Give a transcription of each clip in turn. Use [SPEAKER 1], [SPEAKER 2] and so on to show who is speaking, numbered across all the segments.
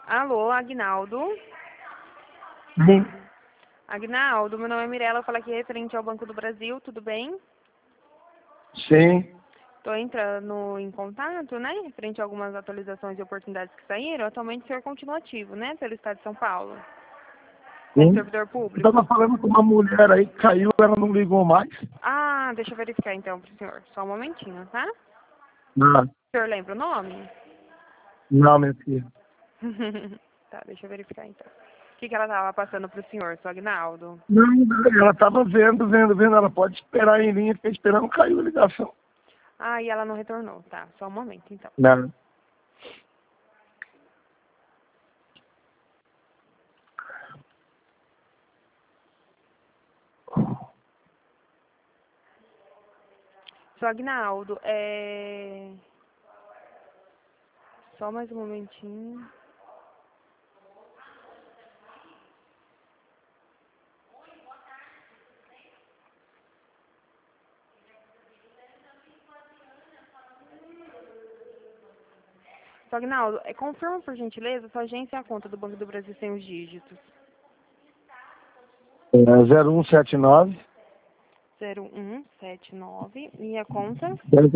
[SPEAKER 1] Alô, Agnaldo?
[SPEAKER 2] Sim.
[SPEAKER 1] Agnaldo, meu nome é Mirella, eu falo aqui referente ao Banco do Brasil, tudo bem?
[SPEAKER 2] Sim.
[SPEAKER 1] Estou entrando em contato, né, referente a algumas atualizações e oportunidades que saíram. Atualmente o senhor continua ativo, né, pelo Estado de São Paulo, como
[SPEAKER 2] Sim.
[SPEAKER 1] servidor
[SPEAKER 2] Eu estava
[SPEAKER 1] público.
[SPEAKER 2] falando com uma mulher aí que caiu, ela não ligou mais.
[SPEAKER 1] Ah, deixa eu verificar então pro senhor, só um momentinho, tá?
[SPEAKER 2] Não,
[SPEAKER 1] O senhor lembra o nome?
[SPEAKER 2] não, minha filha.
[SPEAKER 1] Tá, deixa eu verificar então. O que ela estava passando pro senhor, seu Agnaldo?
[SPEAKER 2] Não, ela estava vendo. Ela pode esperar em linha, fiquei esperando, caiu a ligação.
[SPEAKER 1] Ah, e ela não retornou, tá, só um momento então.
[SPEAKER 2] Não.
[SPEAKER 1] Seu Agnaldo, só mais um momentinho. Seu Agnaldo, confirma por gentileza sua agência e a conta do Banco do Brasil sem os dígitos.
[SPEAKER 2] 0179
[SPEAKER 1] 0179 e a conta?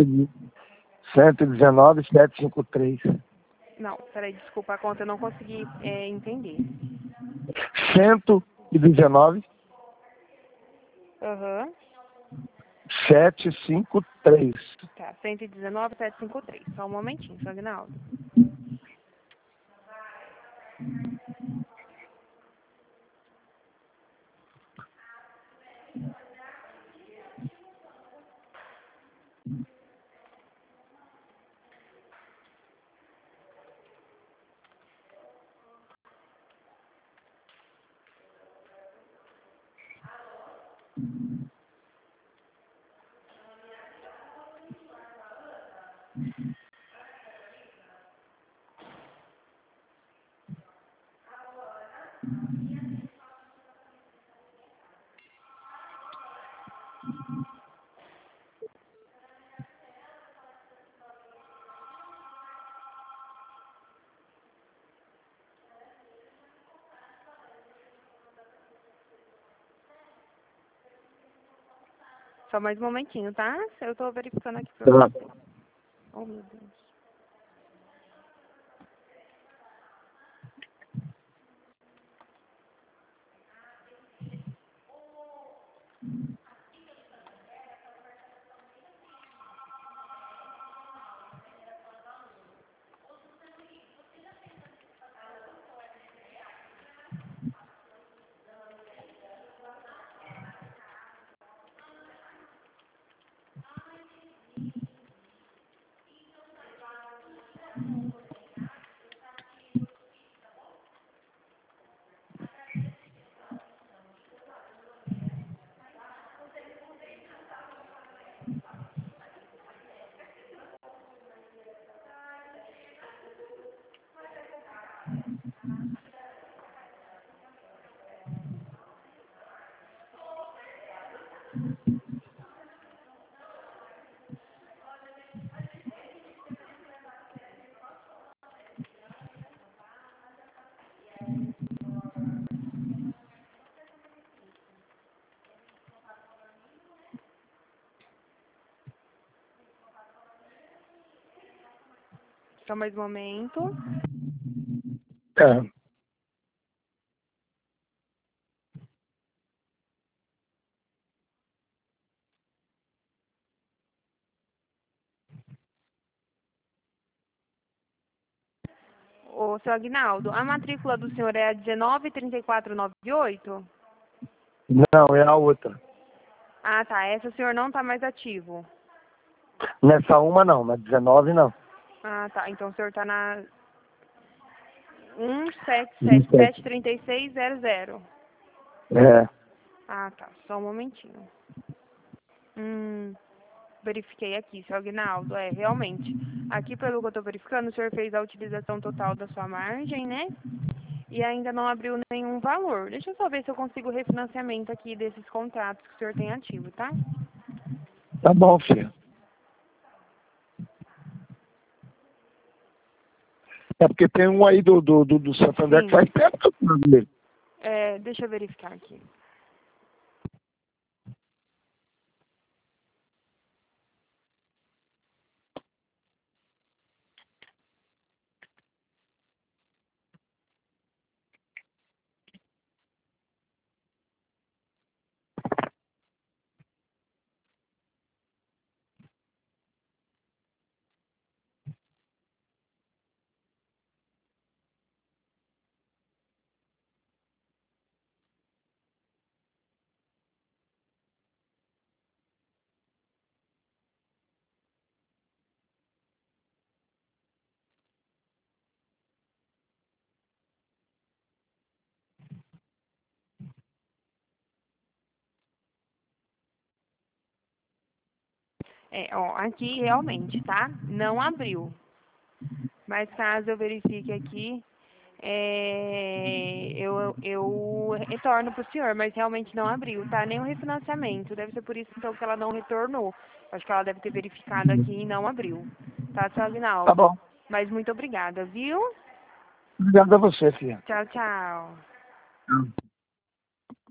[SPEAKER 2] 119 753.
[SPEAKER 1] Não, peraí, desculpa, a conta eu não consegui entender.
[SPEAKER 2] 119
[SPEAKER 1] Aham,
[SPEAKER 2] 753.
[SPEAKER 1] tá, 119 753. Só um momentinho, seu Agnaldo. Só mais um momentinho, tá? Eu tô verificando aqui pra
[SPEAKER 2] Tá.
[SPEAKER 1] você. Oh, meu Deus. Só mais um momento.
[SPEAKER 2] É.
[SPEAKER 1] Ô, seu Agnaldo, a matrícula do senhor é a 193498?
[SPEAKER 2] Não, é a outra.
[SPEAKER 1] Ah, tá. Essa o senhor não tá mais ativo.
[SPEAKER 2] Nessa uma não, na 19 não.
[SPEAKER 1] Ah, tá. Então o senhor tá na
[SPEAKER 2] 27.
[SPEAKER 1] 1777300.
[SPEAKER 2] É.
[SPEAKER 1] Ah, tá. Só um momentinho. Verifiquei aqui, seu Agnaldo. Realmente. Aqui, pelo que eu tô verificando, o senhor fez a utilização total da sua margem, né? E ainda não abriu nenhum valor. Deixa eu só ver se eu consigo o refinanciamento aqui desses contratos que o senhor tem ativo, tá?
[SPEAKER 2] Tá bom, filho. É porque tem um aí do Santander
[SPEAKER 1] Sim.
[SPEAKER 2] que faz tempo que eu tô dele.
[SPEAKER 1] Deixa eu verificar aqui. Aqui realmente, tá? Não abriu. Mas caso eu verifique aqui, eu retorno para o senhor, mas realmente não abriu, tá? Nem o refinanciamento. Deve ser por isso então que ela não retornou. Acho que ela deve ter verificado aqui e não abriu. Tá, seu
[SPEAKER 2] Tá
[SPEAKER 1] Aguinaldo?
[SPEAKER 2] bom.
[SPEAKER 1] Mas muito obrigada, viu?
[SPEAKER 2] Obrigado a você, filha.
[SPEAKER 1] Tchau, tchau.